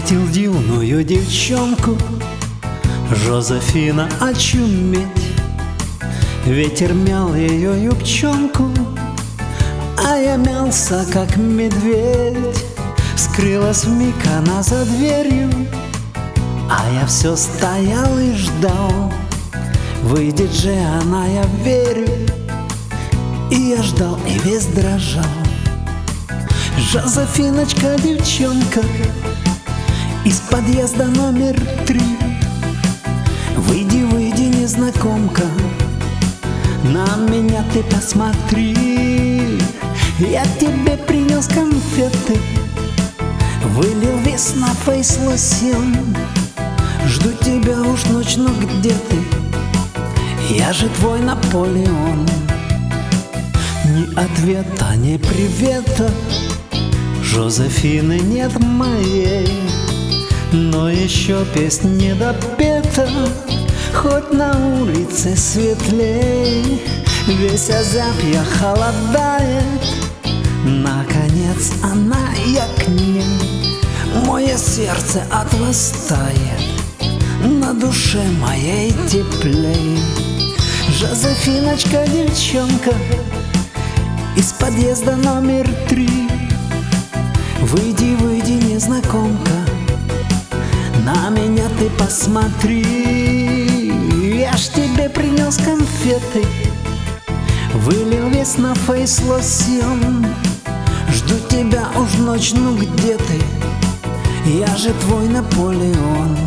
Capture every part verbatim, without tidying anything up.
Встретил юную девчонку, Жозефина очуметь. Ветер мял ее юбчонку, а я мялся, как медведь. Скрылась вмиг она за дверью, а я все стоял и ждал. Выйдет же она, я верю. И я ждал, и весь дрожал. Жозефиночка, девчонка, из подъезда номер три. Выйди, выйди, незнакомка, на меня ты посмотри. Я тебе принес конфеты, вылил весь на фейс лосьон. Жду тебя уж ночь, но где ты? Я же твой Наполеон. Ни ответа, ни привета, Жозефины нет моей. Но еще песня не допета, хоть на улице светлей. Весь Азапья холодает, наконец она, я к ней. Мое сердце от вас тает, на душе моей теплей. Жозефиночка, девчонка, из подъезда номер три. Выйди, выйди, незнакомка, на меня ты посмотри. Я ж тебе принес конфеты, вылил весь на фейс лосьон. Жду тебя уж ночь, ну где ты? Я же твой Наполеон.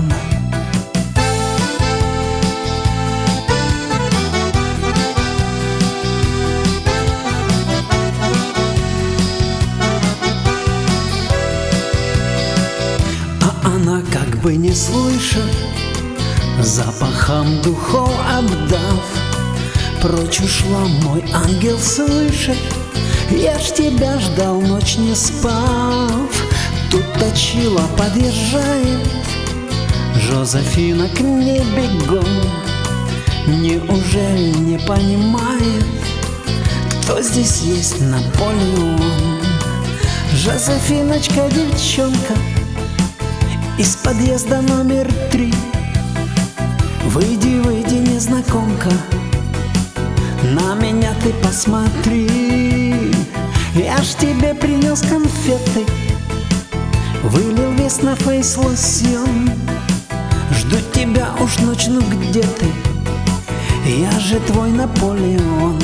Она как бы не слыша, запахом духов обдав, прочь ушла, мой ангел, слышит. Я ж тебя ждал, ночь не спав. Тут точила подъезжает, Жозефина к ней бегом. Неужели не понимает, кто здесь есть Наполеон? Жозефиночка, девчонка, из подъезда номер три. Выйди, выйди, незнакомка, на меня ты посмотри. Я ж тебе принес конфеты, вылил весь на фейс лосьон. Жду тебя уж ночь, ну где ты? Я же твой Наполеон.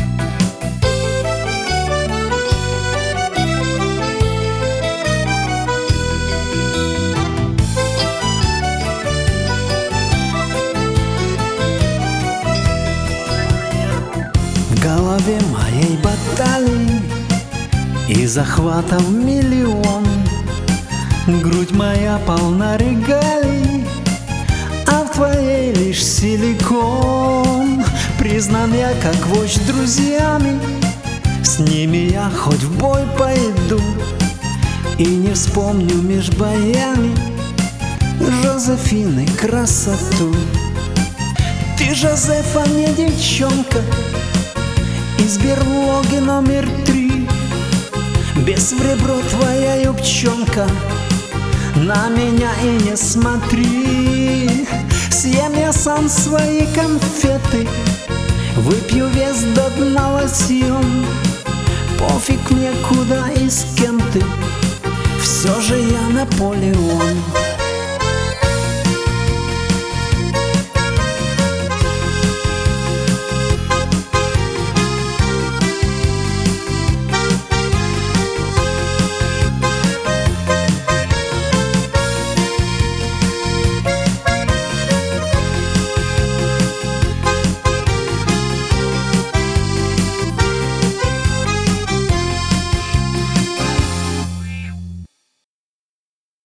В голове моей баталии и захватов миллион. Грудь моя полна регалий, а в твоей лишь силикон. Признан я как вождь друзьями, с ними я хоть в бой пойду. И не вспомню меж боями Жозефины красоту. Ты, Жозефа, не девчонка, из берлоги номер три. Без в ребро твоя юбчонка, на меня и не смотри. Съем я сам свои конфеты, выпью весь до дна лосьон. Пофиг мне куда и с кем ты, все же я Наполеон.